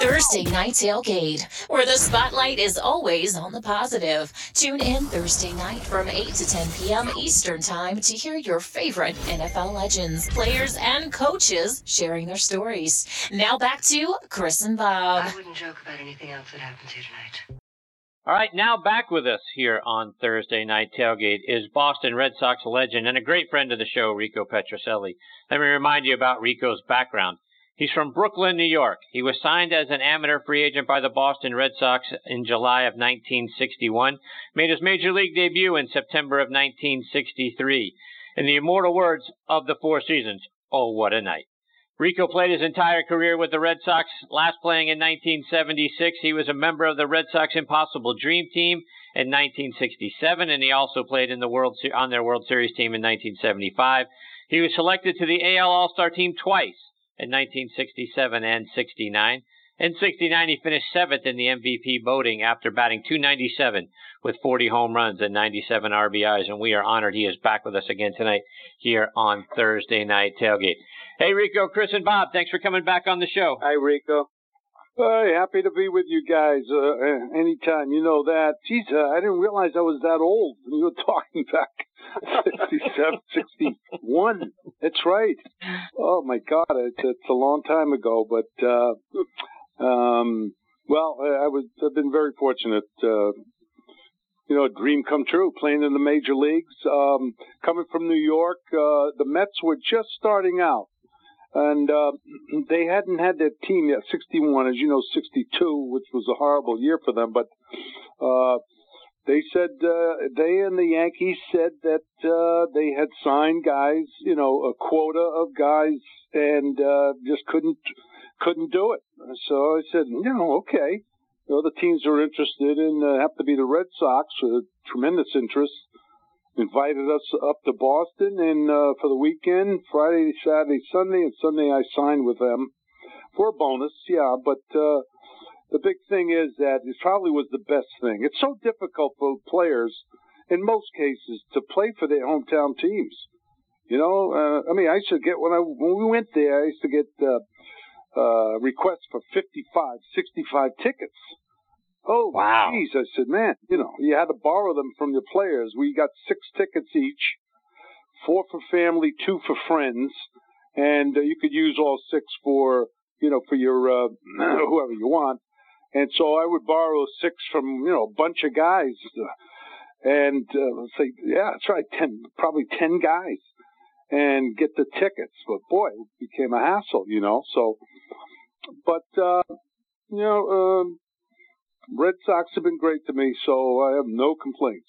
Thursday Night Tailgate, where the spotlight is always on the positive. Tune in Thursday night from 8 to 10 p.m. Eastern Time to hear your favorite NFL legends, players, and coaches sharing their stories. Now back to Chris and Bob. I wouldn't joke about anything else that happens here tonight. All right, now back with us here on Thursday Night Tailgate is Boston Red Sox legend and a great friend of the show, Rico Petrocelli. Let me remind you about Rico's background. He's from Brooklyn, New York. He was signed as an amateur free agent by the Boston Red Sox in July of 1961, made his major league debut in September of 1963. In the immortal words of the Four Seasons, oh, what a night. Rico played his entire career with the Red Sox, last playing in 1976. He was a member of the Red Sox Impossible Dream Team in 1967, and he also played in on their World Series team in 1975. He was selected to the AL All-Star team twice in 1967 and 69. In 69, he finished 7th in the MVP voting after batting .297 with 40 home runs and 97 RBIs, and we are honored he is back with us again tonight here on Thursday Night Tailgate. Hey, Rico, Chris, and Bob, thanks for coming back on the show. Hi, Rico. Hey, happy to be with you guys anytime. You know that. Geez, I didn't realize I was that old when you were talking back 67, 61. That's right. Oh, my God. It's a long time ago. But, I've been very fortunate. A dream come true, playing in the major leagues. Coming from New York, the Mets were just starting out. And they hadn't had their team yet, 61, as you know, 62, which was a horrible year for them. But they said, they and the Yankees said that they had signed guys, a quota of guys, and just couldn't do it. So I said, okay. The teams are interested in, have to be the Red Sox, tremendous interest. Invited us up to Boston and for the weekend, Friday, Saturday, Sunday, and Sunday I signed with them for a bonus, yeah. But the big thing is that it probably was the best thing. It's so difficult for players, in most cases, to play for their hometown teams. I used to get, when we went there, I used to get requests for 55, 65 tickets. Oh, wow. Geez. I said, man, you had to borrow them from your players. We got 6 tickets each, 4 for family, 2 for friends, and you could use all 6 for your whoever you want. And so I would borrow 6 from, a bunch of guys, and let's say, yeah, that's right, probably 10 guys, and get the tickets. But boy, it became a hassle, So, but Red Sox have been great to me, so I have no complaints.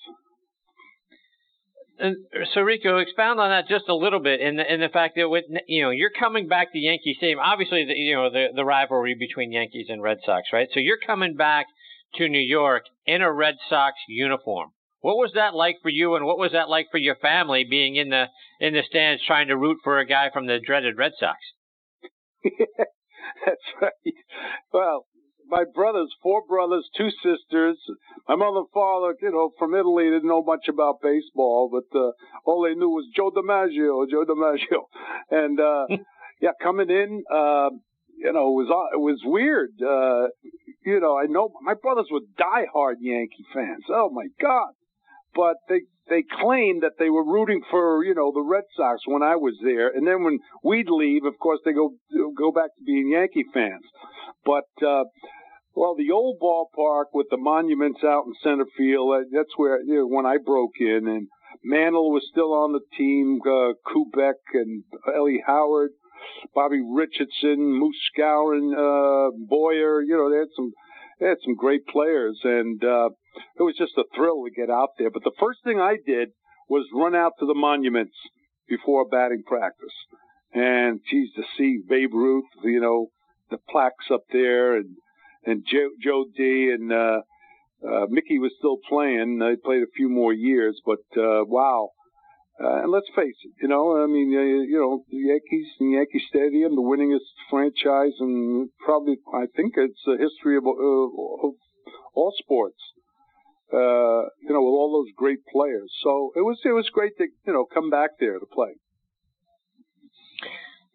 And so, Rico, expound on that just a little bit in the fact that you're coming back to Yankee Stadium. Obviously, the rivalry between Yankees and Red Sox, right? So you're coming back to New York in a Red Sox uniform. What was that like for you, and what was that like for your family, being in the stands trying to root for a guy from the dreaded Red Sox? Yeah, that's right. Well, my brothers, 4 brothers, 2 sisters. My mother and father, from Italy, didn't know much about baseball, but all they knew was Joe DiMaggio. And, coming in, it was weird. I know my brothers were diehard Yankee fans. Oh, my God. But they claimed that they were rooting for, the Red Sox when I was there. And then when we'd leave, of course, they go back to being Yankee fans. But, the old ballpark with the monuments out in center field, that's where, when I broke in, and Mantle was still on the team, Kubek and Ellie Howard, Bobby Richardson, Moose Skowron, Boyer, they had some great players, and it was just a thrill to get out there. But the first thing I did was run out to the monuments before batting practice. And, geez, to see Babe Ruth, the plaques up there, and Joe D. and Mickey was still playing. They played a few more years, but wow. And let's face it, the Yankees and Yankee Stadium, the winningest franchise, and probably, I think it's the history of all sports. With all those great players. So it was great to, come back there to play.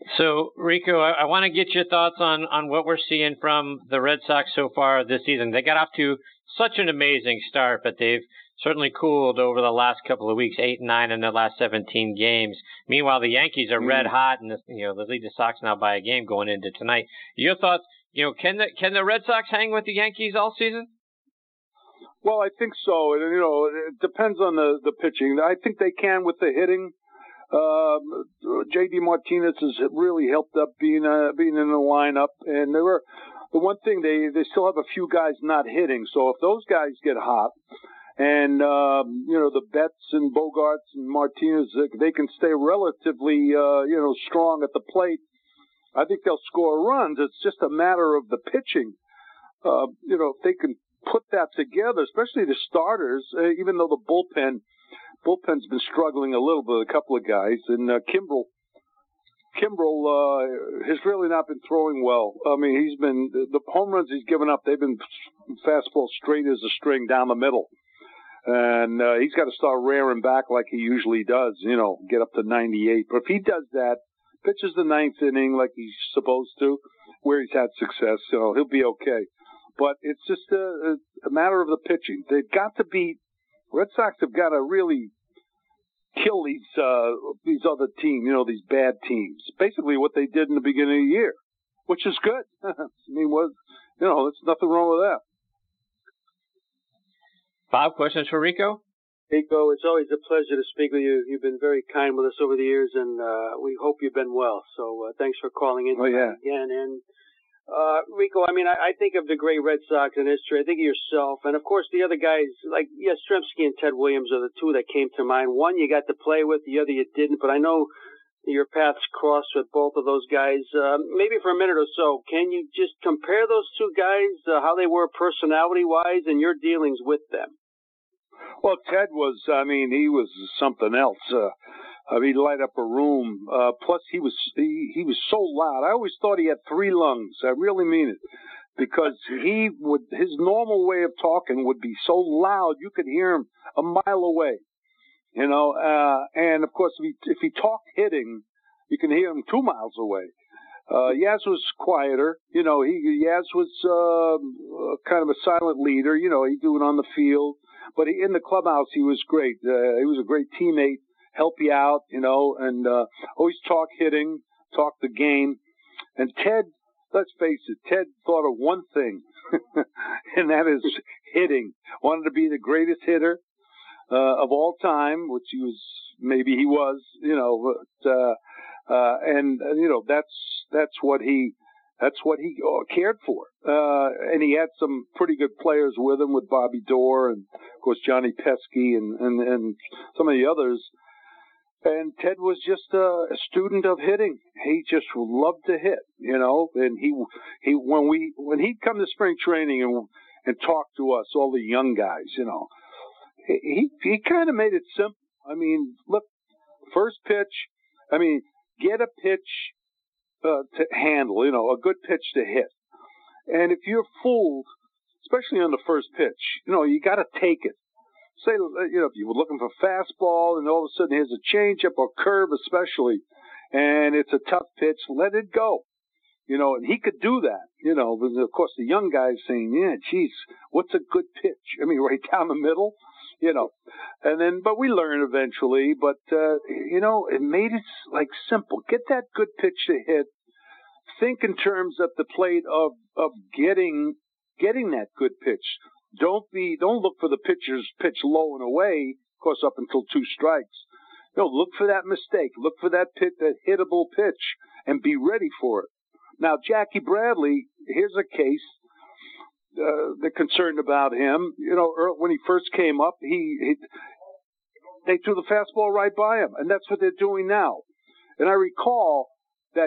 So, Rico, I want to get your thoughts on what we're seeing from the Red Sox so far this season. They got off to such an amazing start, but they've certainly cooled over the last couple of weeks, 8-9 in their last 17 games. Meanwhile, the Yankees are red hot, and they lead the Sox now by a game going into tonight. Your thoughts? Can the Red Sox hang with the Yankees all season? Well, I think so. And, it depends on the pitching. I think they can with the hitting. J.D. Martinez has really helped up being in the lineup. And the one thing, they still have a few guys not hitting. So if those guys get hot and, the Betts and Bogarts and Martinez, they can stay relatively, strong at the plate, I think they'll score runs. It's just a matter of the pitching. If they can put that together, especially the starters, even though the bullpen's been struggling a little bit, a couple of guys, and Kimbrel has really not been throwing well. I mean, he's been, the home runs he's given up, they've been fastball straight as a string down the middle. And he's got to start rearing back like he usually does, get up to 98. But if he does that, pitches the ninth inning like he's supposed to, where he's had success, he'll be okay. But it's just a matter of the pitching. They've got to beat, Red Sox have got to really kill these other teams, these bad teams. Basically what they did in the beginning of the year, which is good. I mean, there's nothing wrong with that. Bob, questions for Rico? Rico, it's always a pleasure to speak with you. You've been very kind with us over the years, and we hope you've been well. So thanks for calling in again. And Rico, I mean, I think of the great Red Sox in history. I think of yourself, and of course the other guys, like Yastrzemski and Ted Williams are the two that came to mind. One you got to play with, the other you didn't, but I know your paths crossed with both of those guys. Maybe for a minute or so, can you just compare those two guys, how they were personality-wise, and your dealings with them? Well, Ted was, he was something else. He'd light up a room. Plus, he was so loud. I always thought he had three lungs. I really mean it, because his normal way of talking would be so loud you could hear him a mile away. And of course, if he talked hitting, you can hear him 2 miles away. Yaz was quieter. Yaz was kind of a silent leader. He'd do it on the field. But in the clubhouse, he was great. He was a great teammate, help you out, and always talk hitting, talk the game. And Ted, let's face it, Ted thought of one thing, and that is hitting. Wanted to be the greatest hitter of all time, which he was, that's what he cared for. And he had some pretty good players with him, with Bobby Doerr and, of course, Johnny Pesky and some of the others. And Ted was just a student of hitting. He just loved to hit, and when he'd come to spring training and talk to us, all the young guys, he kind of made it simple. I mean, look, first pitch, get a pitch to handle, a good pitch to hit. And if you're fooled, especially on the first pitch, you got to take it. Say, if you were looking for fastball and all of a sudden here's a changeup or curve especially, and it's a tough pitch, let it go. And he could do that, but of course the young guys saying, yeah, geez, what's a good pitch? Right down the middle, and then, but we learn eventually, but, it made it like simple. Get that good pitch to hit. Think in terms at the plate of getting that good pitch. Don't look for the pitcher's pitch low and away, of course, up until 2 strikes. Look for that mistake. Look for that hittable pitch, and be ready for it. Now, Jackie Bradley, here's a case. They're concerned about him. When he first came up, they threw the fastball right by him, and that's what they're doing now. And I recall that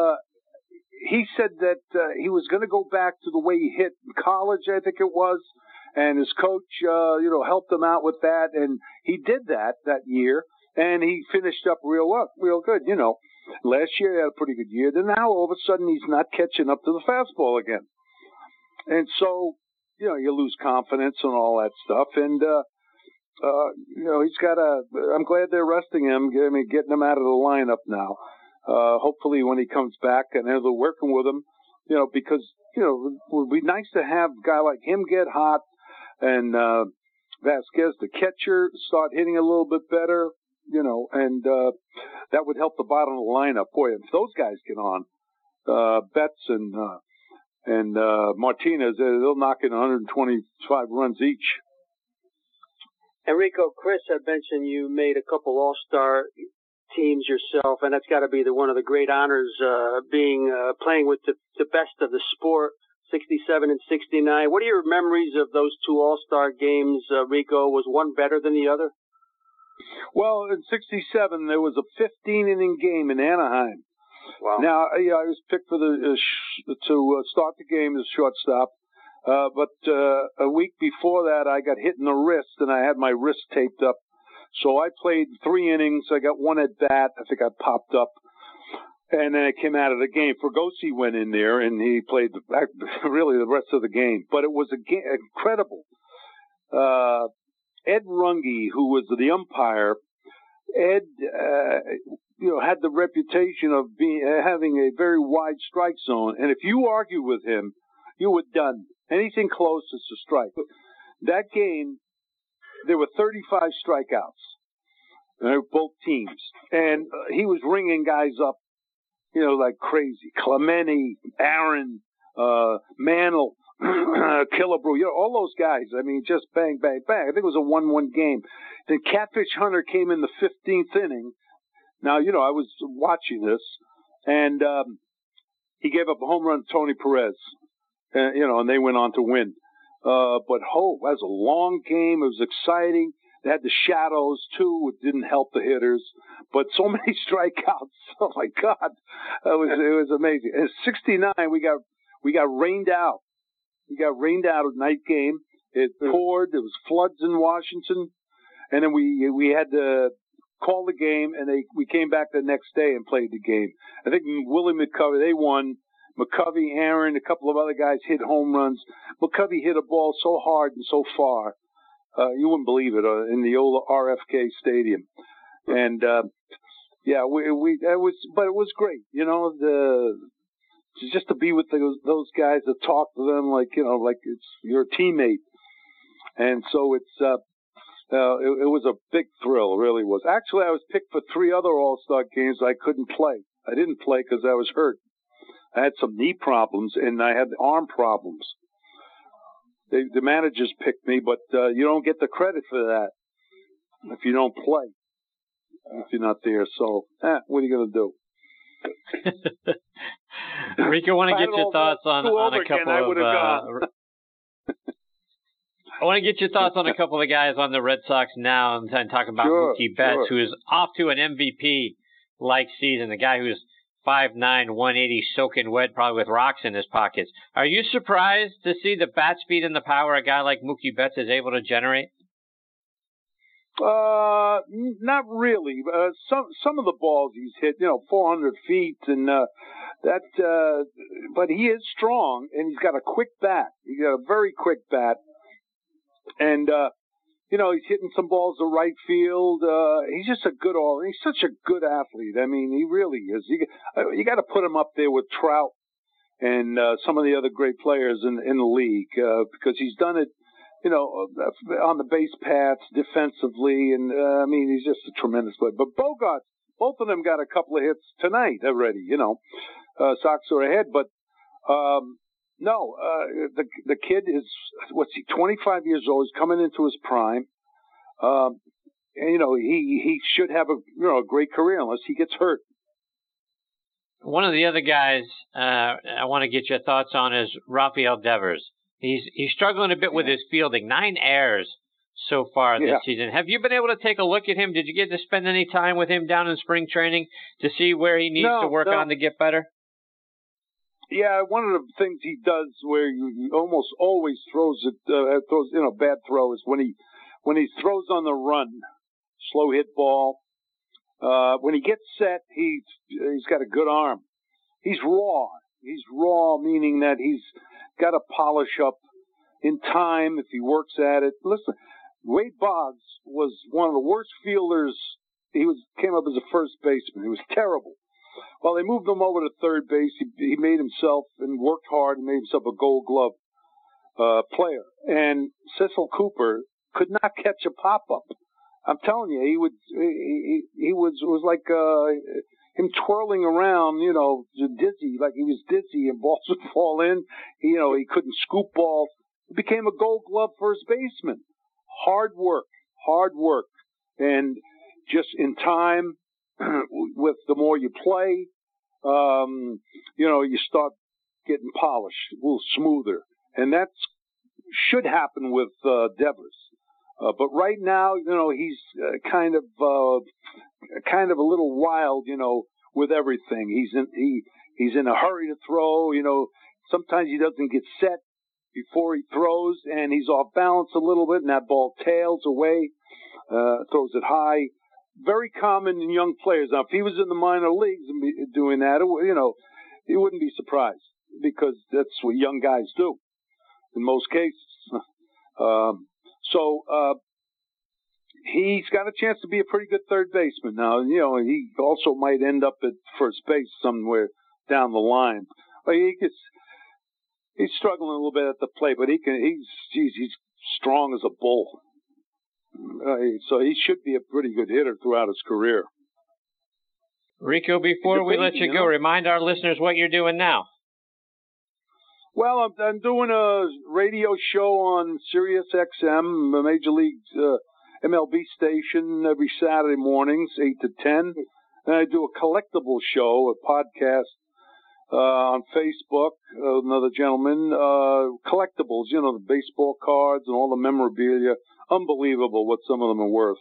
he said that he was going to go back to the way he hit in college, I think it was, and his coach, helped him out with that, and he did that year, and he finished up real good. Last year he had a pretty good year. Then now all of a sudden he's not catching up to the fastball again. And so, you lose confidence and all that stuff. And, he's got I'm glad they're resting him, getting him out of the lineup now. hopefully when he comes back, and they're working with him, because, it would be nice to have a guy like him get hot and Vasquez, the catcher, start hitting a little bit better, and that would help the bottom of the lineup. Boy, if those guys get on, Betts and Martinez, they'll knock in 125 runs each. Enrico, Chris had mentioned you made a couple All-Star teams yourself, and that's got to be one of the great honors, playing with the best of the sport, 67 and 69. What are your memories of those two All-Star games, Rico? Was one better than the other? Well, in 67, there was a 15-inning game in Anaheim. Wow. Now, I was picked for to start the game as shortstop, but a week before that, I got hit in the wrist, and I had my wrist taped up. So I played 3 innings. I got one at bat. I think I popped up. And then I came out of the game. Fregosi went in there, and he played really the rest of the game. But it was incredible. Ed Runge, who was the umpire, Ed, had the reputation of having a very wide strike zone. And if you argue with him, you were done. Anything close is a strike. That game, there were 35 strikeouts, both teams. And he was ringing guys up, like crazy. Clemente, Aaron, Mantle, Killebrew, all those guys. I mean, just bang, bang, bang. I think it was a 1-1 game. Then Catfish Hunter came in the 15th inning. Now, I was watching this, and he gave up a home run to Tony Perez, and they went on to win. But that was a long game. It was exciting. They had the shadows, too. It didn't help the hitters. But so many strikeouts. Oh, my God. It was amazing. In 69, we got rained out. We got rained out at night game. It poured. There was floods in Washington. And then we had to call the game, and we came back the next day and played the game. I think Willie McCovey, they won. McCovey, Aaron, a couple of other guys hit home runs. McCovey hit a ball so hard and so far, you wouldn't believe it, in the old RFK Stadium. And but it was great, just to be with those guys, to talk to them like it's your teammate. And so it was a big thrill, it really was. Actually, I was picked for 3 other All-Star games I couldn't play. I didn't play because I was hurt. I had some knee problems, and I had arm problems. The managers picked me, but you don't get the credit for that if you don't play, if you're not there. So, what are you going to do? Rico, I want to get your thoughts on a couple of... I want to get your thoughts on a couple of the guys on the Red Sox now and talk about Mookie Betts, who is off to an MVP-like season, the guy who's 5'9", 180, soaking wet, probably with rocks in his pockets. Are you surprised to see the bat speed and the power a guy like Mookie Betts is able to generate? Not really. Some of the balls he's hit, 400 feet, and but he is strong, and he's got a quick bat. He's got a very quick bat, and he's hitting some balls to right field. He's just he's such a good athlete. I mean, he really is. You got to put him up there with Trout and some of the other great players in the league because he's done it, on the base paths defensively. And, he's just a tremendous player. But Bogaerts, both of them got a couple of hits tonight already, Sox are ahead. But, no, the kid is, 25 years old. He's coming into his prime. And, he should have a great career unless he gets hurt. One of the other guys I want to get your thoughts on is Rafael Devers. He's struggling a bit with his fielding. 9 errors so far this season. Have you been able to take a look at him? Did you get to spend any time with him down in spring training to see where he needs to work on to get better? Yeah, one of the things he does where he almost always throws bad throw is when he throws on the run, slow hit ball. When he gets set, he's got a good arm. He's raw. He's raw, meaning that he's got to polish up in time if he works at it. Listen, Wade Boggs was one of the worst fielders. He came up as a first baseman. He was terrible. Well, they moved him over to third base. He made himself and worked hard and made himself a Gold Glove player. And Cecil Cooper could not catch a pop-up. I'm telling you, he was like him twirling around, dizzy, like he was dizzy, and balls would fall in. He couldn't scoop balls. He became a Gold Glove first baseman. Hard work, and just in time, with the more you play, you start getting polished, a little smoother, and that should happen with Devers. But right now, he's kind of a little wild, with everything. He's in a hurry to throw. Sometimes he doesn't get set before he throws, and he's off balance a little bit, and that ball tails away, throws it high. Very common in young players. Now, if he was in the minor leagues and doing that, he wouldn't be surprised, because that's what young guys do in most cases. So he's got a chance to be a pretty good third baseman. Now, he also might end up at first base somewhere down the line. But he's struggling a little bit at the plate, but he's strong as a bull. So he should be a pretty good hitter throughout his career. Rico, before we let you go, remind our listeners what you're doing now. Well, I'm doing a radio show on Sirius XM, a Major League MLB station, every Saturday mornings, 8 to 10. And I do a collectible show, a podcast on Facebook, another gentleman, collectibles, the baseball cards and all the memorabilia. Unbelievable what some of them are worth.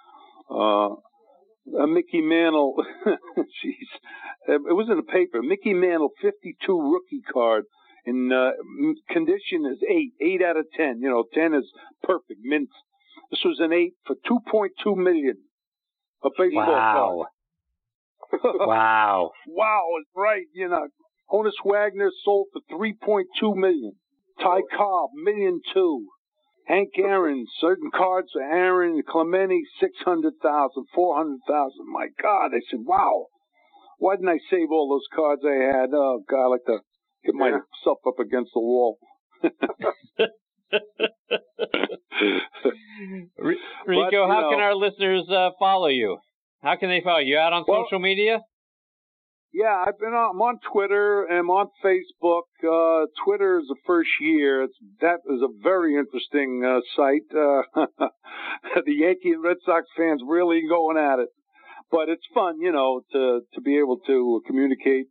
A Mickey Mantle, it was in the paper, Mickey Mantle 52 rookie card. In condition is 8 out of 10. 10 is perfect, mint. This was an 8 for $2.2 million. A baseball card. Wow. Wow, it's right. Honus Wagner sold for $3.2 million. Ty Cobb, $1.2 million. Hank Aaron, certain cards for Aaron Clemente, $600,000, $400,000. My God, I said, wow. Why didn't I save all those cards I had? Oh, God, I like to get myself up against the wall. Rico, how can our listeners follow you? How can they follow you? Out on social media? Yeah, I'm on Twitter, and I'm on Facebook. Twitter is the first year. That is a very interesting site. The Yankee and Red Sox fans really going at it. But it's fun, to be able to communicate.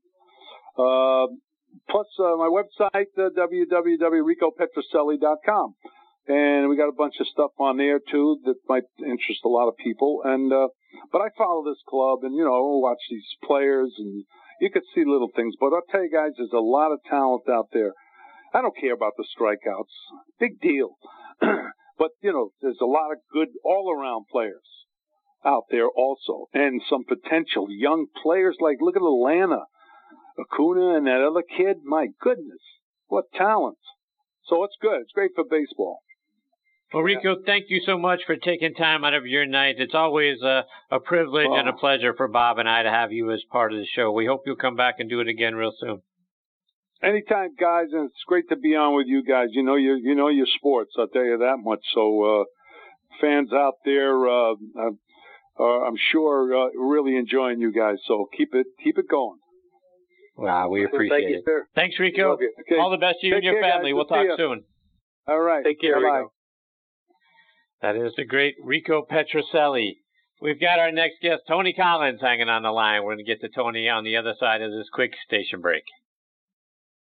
Plus, my website, www.ricopetrocelli.com. And we got a bunch of stuff on there, too, that might interest a lot of people. And but I follow this club and, watch these players, and you could see little things. But I'll tell you guys, there's a lot of talent out there. I don't care about the strikeouts. Big deal. But, there's a lot of good all-around players out there also. And some potential young players, like, look at Atlanta. Acuna and that other kid, my goodness, what talent. So it's good. It's great for baseball. Well, Rico, thank you so much for taking time out of your night. It's always a privilege and a pleasure for Bob and I to have you as part of the show. We hope you'll come back and do it again real soon. Anytime, guys, and it's great to be on with you guys. You know your sports, I'll tell you that much. So fans out there, I'm sure really enjoying you guys. So keep it going. Wow, we appreciate Thank you, sir. Thanks, Rico. Okay. All the best to you and your family. We'll talk soon. All right. Take care, Bye-bye. Rico. That is the great Rico Petrocelli. We've got our next guest, Tony Collins, hanging on the line. We're going to get to Tony on the other side of this quick station break.